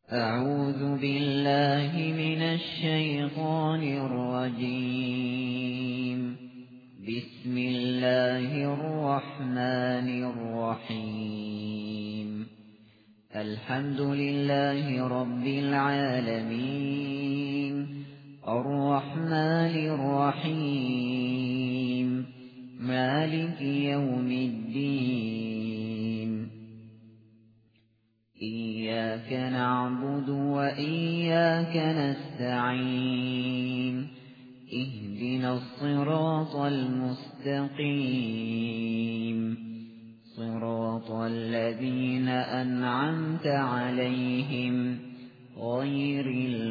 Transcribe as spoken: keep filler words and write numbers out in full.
أعوذ بالله من الشيطان الرجيم. بسم الله الرحمن الرحيم. الحمد لله رب العالمين، الرحمن الرحيم، مالك يوم الدين. إياك نعبد وإياك نستعين، اهدنا الصراط المستقيم، صراط الذين أنعمت عليهم غير